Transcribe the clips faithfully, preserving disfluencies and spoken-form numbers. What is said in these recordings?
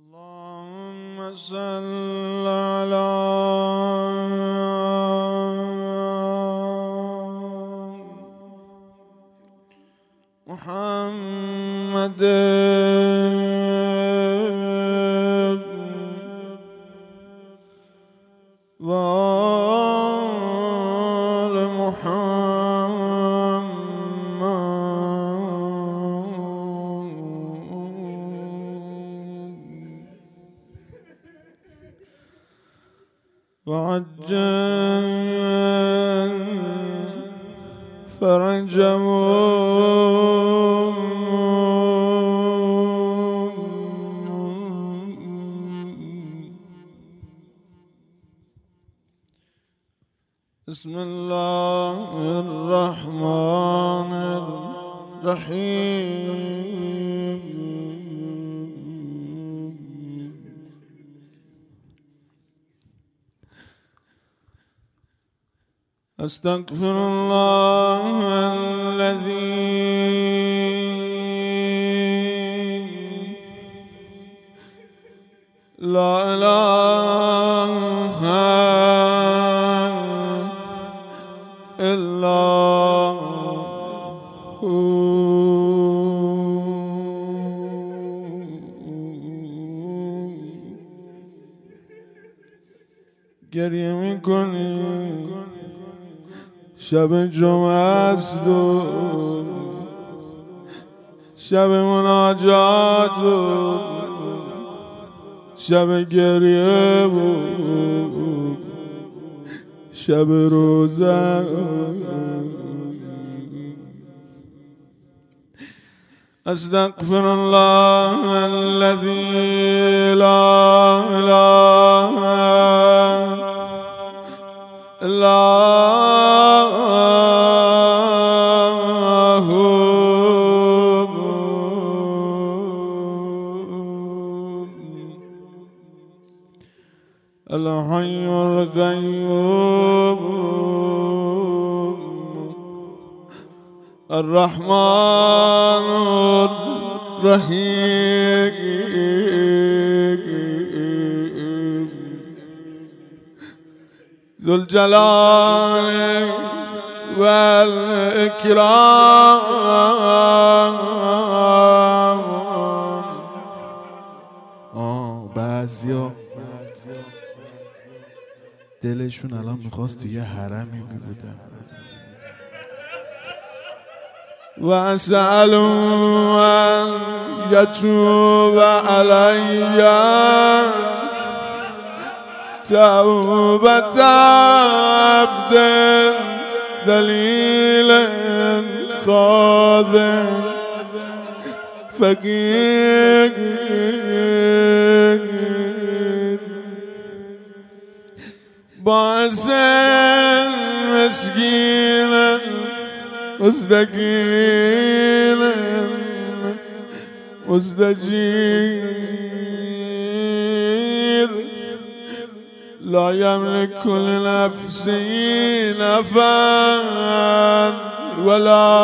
اللهم صل على محمد و آل محمد و عجل فرجهم بسم الله الرحمن الرحيم أستغفر الله الذي لا إله إلا هو گریه میکنی شب جمعه است و شب مناجات و شب گریه و شب روزه استغفر الله الذي لا اله الا هو الحي القيوم الرحمن الرحيم ذو الجلال والإكرام. آه بعضیا دلشون الان میخواست توی حرمی میبودن. و اسألو ان یتوب علی توبة عبد ذلیل خاضع فقیر باعث مسکین مستقيل مستجير لا يملك لنفسه نفعا ولا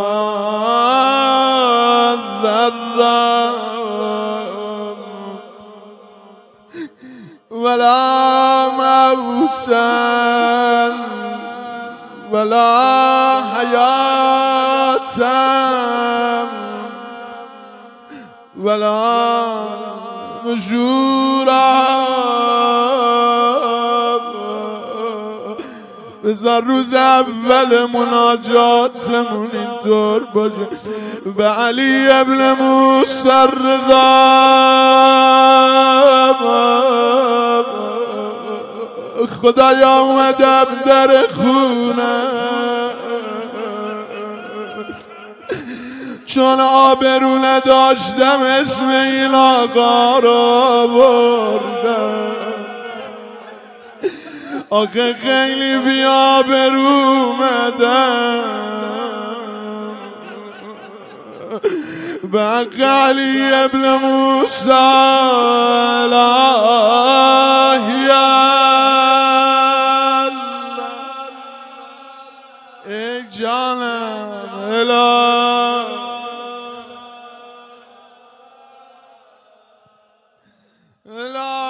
ضرا ولا موتا ولا حياة ولا نشورا. بذار روز اول مناجاتمون اینطور باشه به علی ابن موسی الرضا خدایا اومدم در خونه چون آبرو نداشتم اسم این آقا رو بردم. آخه خیلی بی آبرو اومدم به حق علی ابن موسی الهی ای جانم الهی لا